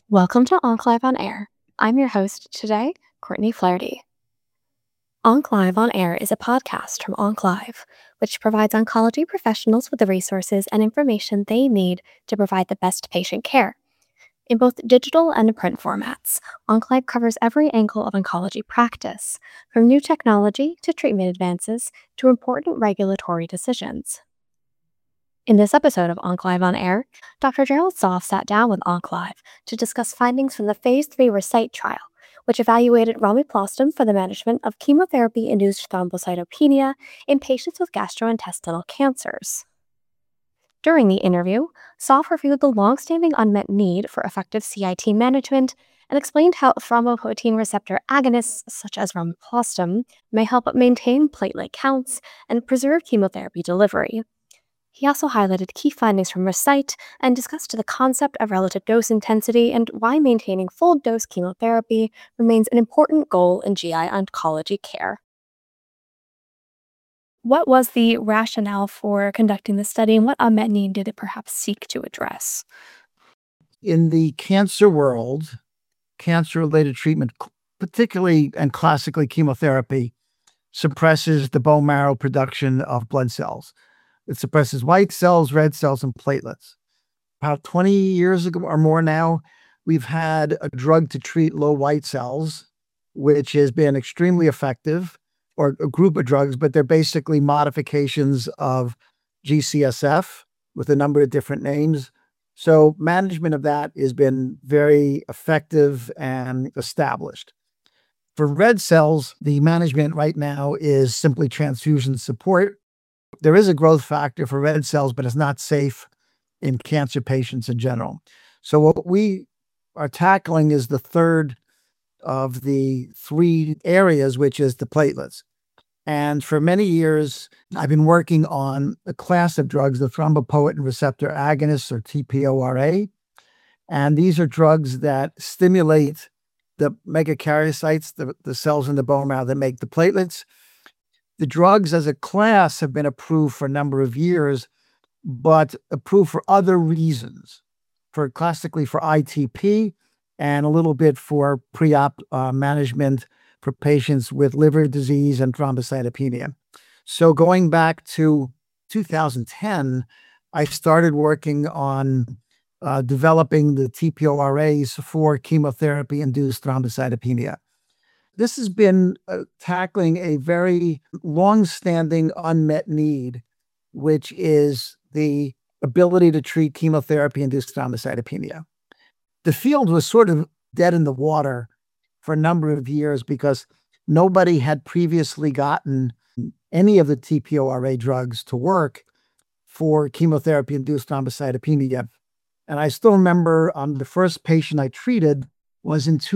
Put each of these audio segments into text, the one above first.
Welcome to Enclave on Air. I'm your host today, Courtney Flaherty. Enclave on Air is a podcast from Enclave, which provides oncology professionals with the resources and information they need to provide the best patient care. In both digital and print formats, Enclave covers every angle of oncology practice, from new technology to treatment advances to important regulatory decisions. In this episode of Enclave on Air, Dr. Gerald Zoff sat down with Enclave to discuss findings from the Phase 3 RECITE trial, which evaluated romiplastim for the management of chemotherapy-induced thrombocytopenia in patients with gastrointestinal cancers. During the interview, Zoff reviewed the long-standing unmet need for effective CIT management and explained how thrombopoietin receptor agonists, such as romiplastim, may help maintain platelet counts and preserve chemotherapy delivery. He also highlighted key findings from RECITE and discussed the concept of relative dose intensity and why maintaining full-dose chemotherapy remains an important goal in GI oncology care. What was the rationale for conducting the study, and what unmet need did it perhaps seek to address? In the cancer world, cancer-related treatment, particularly and classically chemotherapy, suppresses the bone marrow production of blood cells. It suppresses white cells, red cells, and platelets. About 20 years ago or more now, we've had a drug to treat low white cells, which has been extremely effective, or a group of drugs, but they're basically modifications of GCSF with a number of different names. So management of that has been very effective and established. For red cells, the management right now is simply transfusion support. There is a growth factor for red cells, but it's not safe in cancer patients in general. So what we are tackling is the third of the three areas, which is the platelets. And for many years, I've been working on a class of drugs, the thrombopoietin receptor agonists, or TPORA. And these are drugs that stimulate the megakaryocytes, the cells in the bone marrow that make the platelets. The drugs as a class have been approved for a number of years, but approved for other reasons, classically for ITP and a little bit for pre-op management for patients with liver disease and thrombocytopenia. So going back to 2010, I started working on developing the TPORAs for chemotherapy-induced thrombocytopenia. This has been tackling a very long-standing unmet need, which is the ability to treat chemotherapy-induced thrombocytopenia. The field was sort of dead in the water for a number of years because nobody had previously gotten any of the TPORA drugs to work for chemotherapy-induced thrombocytopenia. And I still remember the first patient I treated was in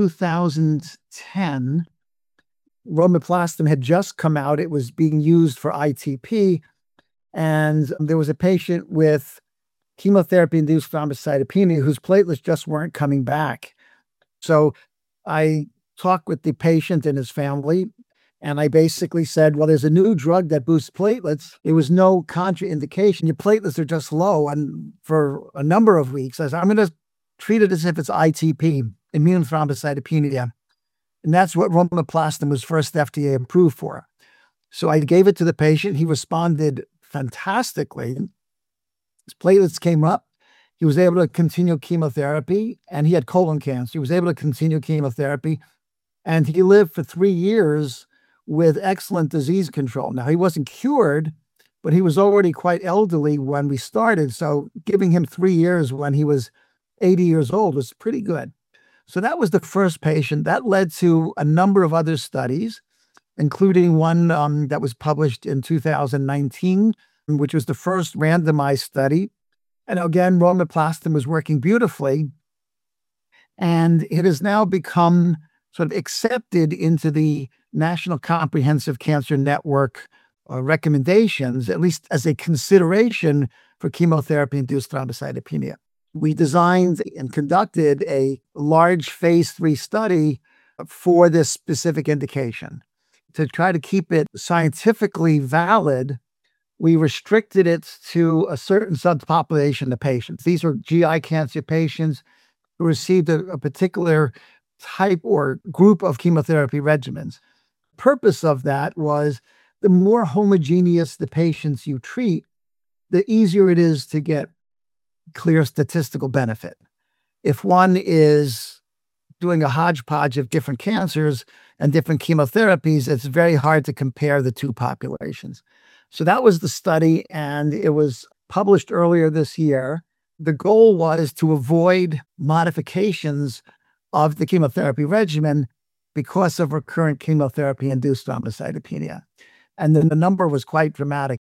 2010. Romiplastim had just come out. It was being used for ITP. And there was a patient with chemotherapy-induced thrombocytopenia whose platelets just weren't coming back. So I talked with the patient and his family, and I basically said, well, there's a new drug that boosts platelets. There was no contraindication. Your platelets are just low. And for a number of weeks, I said, I'm going to treat it as if it's ITP, immune thrombocytopenia. And that's what romiplastim was first FDA approved for. So I gave it to the patient. He responded fantastically. His platelets came up. He was able to continue chemotherapy, and he had colon cancer. He was able to continue chemotherapy, and he lived for 3 years with excellent disease control. Now, he wasn't cured, but he was already quite elderly when we started. So giving him 3 years when he was 80 years old was pretty good. So that was the first patient. That led to a number of other studies, including one that was published in 2019, which was the first randomized study. And again, romiplastim was working beautifully. And it has now become sort of accepted into the National Comprehensive Cancer Network recommendations, at least as a consideration for chemotherapy-induced thrombocytopenia. We designed and conducted a large phase 3 study for this specific indication. To try to keep it scientifically valid, we restricted it to a certain subpopulation of patients. These are GI cancer patients who received a particular type or group of chemotherapy regimens. Purpose of that was the more homogeneous the patients you treat, the easier it is to get clear statistical benefit. If one is doing a hodgepodge of different cancers and different chemotherapies, it's very hard to compare the two populations. So that was the study, and it was published earlier this year. The goal was to avoid modifications of the chemotherapy regimen because of recurrent chemotherapy-induced thrombocytopenia. And then the number was quite dramatic.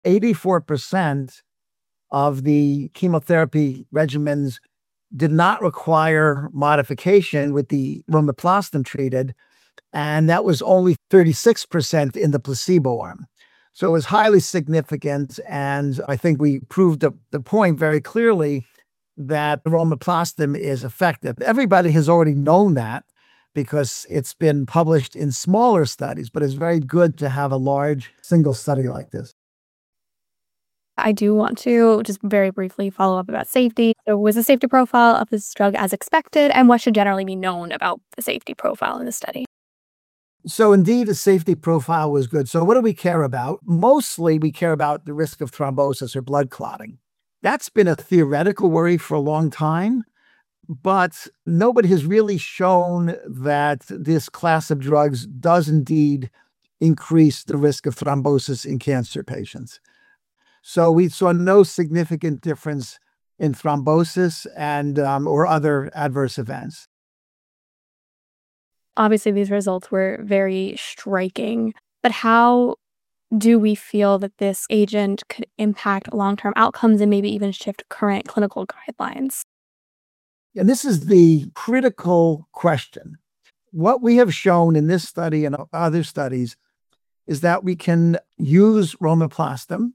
84% of the chemotherapy regimens did not require modification with the romiplostim treated, and that was only 36% in the placebo arm. So it was highly significant, and I think we proved the point very clearly that romiplostim is effective. Everybody has already known that because it's been published in smaller studies, but it's very good to have a large single study like this. I do want to just very briefly follow up about safety. So was the safety profile of this drug as expected, and what should generally be known about the safety profile in the study? So indeed, the safety profile was good. So what do we care about? Mostly we care about the risk of thrombosis or blood clotting. That's been a theoretical worry for a long time, but nobody has really shown that this class of drugs does indeed increase the risk of thrombosis in cancer patients. So we saw no significant difference in thrombosis and or other adverse events. Obviously, these results were very striking, but how do we feel that this agent could impact long-term outcomes and maybe even shift current clinical guidelines? And this is the critical question. What we have shown in this study and other studies is that we can use romiplostim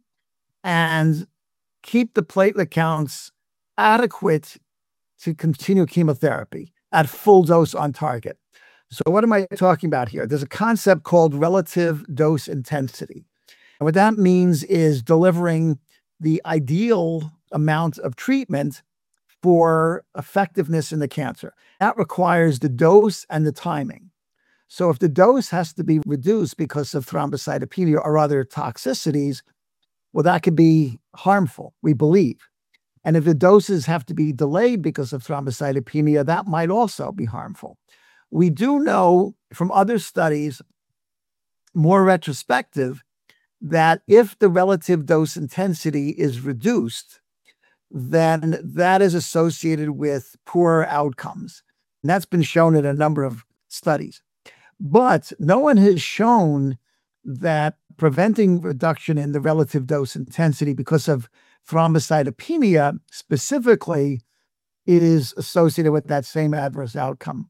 and keep the platelet counts adequate to continue chemotherapy at full dose on target. So what am I talking about here? There's a concept called relative dose intensity. And what that means is delivering the ideal amount of treatment for effectiveness in the cancer. That requires the dose and the timing. So if the dose has to be reduced because of thrombocytopenia or other toxicities, well, that could be harmful, we believe. And if the doses have to be delayed because of thrombocytopenia, that might also be harmful. We do know from other studies, more retrospective, that if the relative dose intensity is reduced, then that is associated with poorer outcomes. And that's been shown in a number of studies. But no one has shown that preventing reduction in the relative dose intensity because of thrombocytopenia specifically is associated with that same adverse outcome.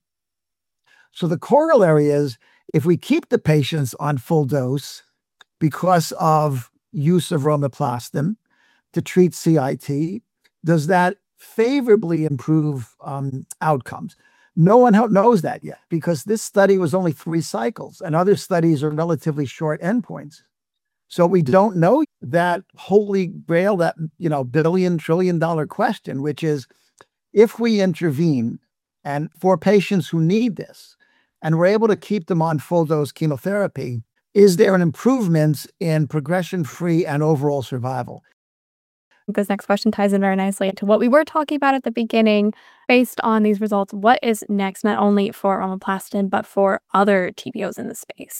So the corollary is if we keep the patients on full dose because of use of romiplostim to treat CIT, does that favorably improve outcomes? No one knows that yet because this study was only 3 cycles and other studies are relatively short endpoints. So we don't know that holy grail, that billion, trillion dollar question, which is if we intervene and for patients who need this and we're able to keep them on full dose chemotherapy, is there an improvement in progression-free and overall survival? This next question ties in very nicely into what we were talking about at the beginning. Based on these results, what is next, not only for romiplostim, but for other TPOs in the space?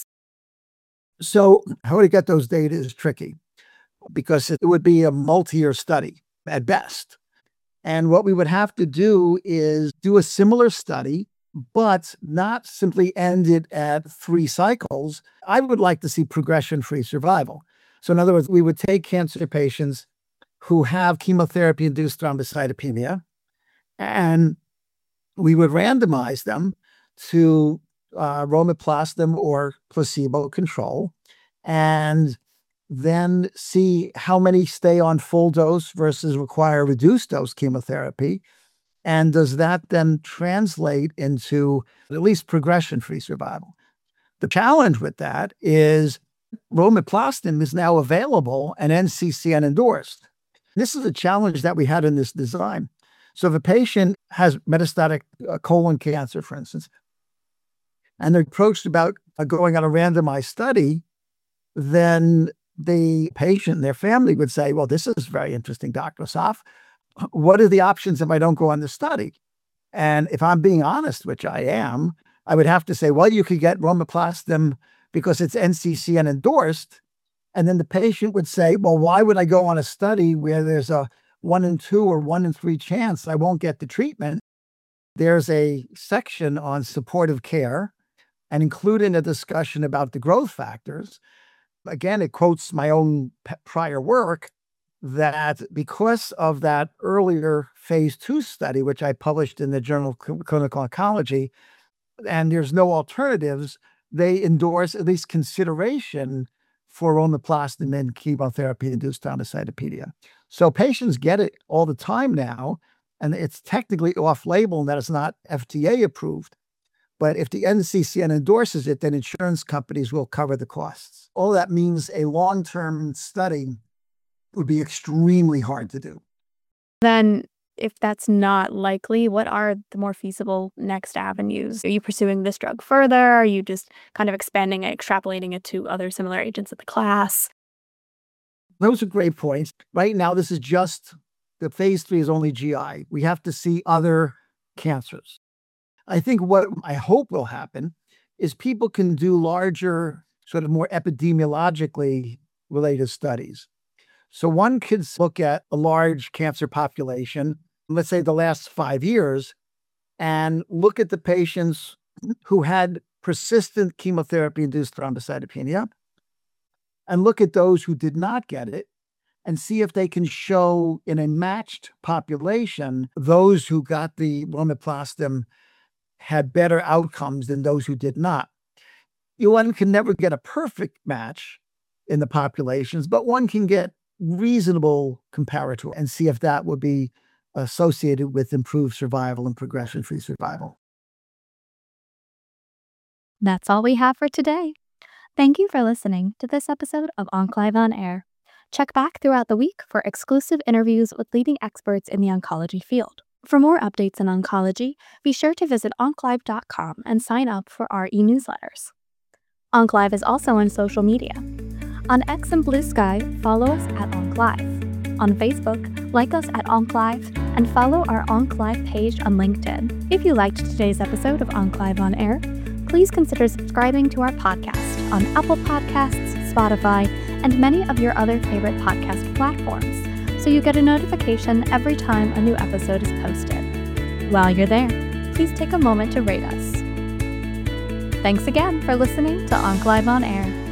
So how to get those data is tricky because it would be a multi-year study at best. And what we would have to do is do a similar study, but not simply end it at 3 cycles. I would like to see progression-free survival. So in other words, we would take cancer patients who have chemotherapy-induced thrombocytopenia, and we would randomize them to romiplostim or placebo control, and then see how many stay on full dose versus require reduced dose chemotherapy. And does that then translate into at least progression-free survival? The challenge with that is romiplostim is now available and NCCN endorsed. This is a challenge that we had in this design. So if a patient has metastatic colon cancer, for instance, and they're approached about going on a randomized study, then the patient and their family would say, well, this is very interesting, Dr. Asaf. What are the options if I don't go on the study? And if I'm being honest, which I am, I would have to say, well, you could get romiplastim because it's NCCN endorsed. And then the patient would say, well, why would I go on a study where there's a 1 in 2 or 1 in 3 chance I won't get the treatment? There's a section on supportive care and including a discussion about the growth factors. Again, it quotes my own prior work that because of that earlier phase 2 study, which I published in the Journal of Clinical Oncology, and there's no alternatives, they endorse at least consideration for romiplastim and chemotherapy-induced thrombocytopenia. So patients get it all the time now, and it's technically off-label and that it's not FDA approved. But if the NCCN endorses it, then insurance companies will cover the costs. All that means a long-term study would be extremely hard to do. Then, if that's not likely, what are the more feasible next avenues? Are you pursuing this drug further? Are you just kind of expanding it, extrapolating it to other similar agents of the class? Those are great points. Right now, this is just, the phase 3 is only GI. We have to see other cancers. I think what I hope will happen is people can do larger, sort of more epidemiologically related studies. So one could look at a large cancer population, let's say the last 5 years, and look at the patients who had persistent chemotherapy-induced thrombocytopenia, and look at those who did not get it, and see if they can show in a matched population, those who got the romiplastim had better outcomes than those who did not. One can never get a perfect match in the populations, but one can get reasonable comparator and see if that would be associated with improved survival and progression-free survival. That's all we have for today. Thank you for listening to this episode of Enclive on Air. Check back throughout the week for exclusive interviews with leading experts in the oncology field. For more updates in oncology, be sure to visit enclive.com and sign up for our e-newsletters. Enclive is also on social media. On X and Blue Sky, follow us at Enclive. On Facebook, like us at Enclive and follow our Enclive page on LinkedIn. If you liked today's episode of Enclive on Air, please consider subscribing to our podcast on Apple Podcasts, Spotify, and many of your other favorite podcast platforms, so you get a notification every time a new episode is posted. While you're there, please take a moment to rate us. Thanks again for listening to Enclive on Air.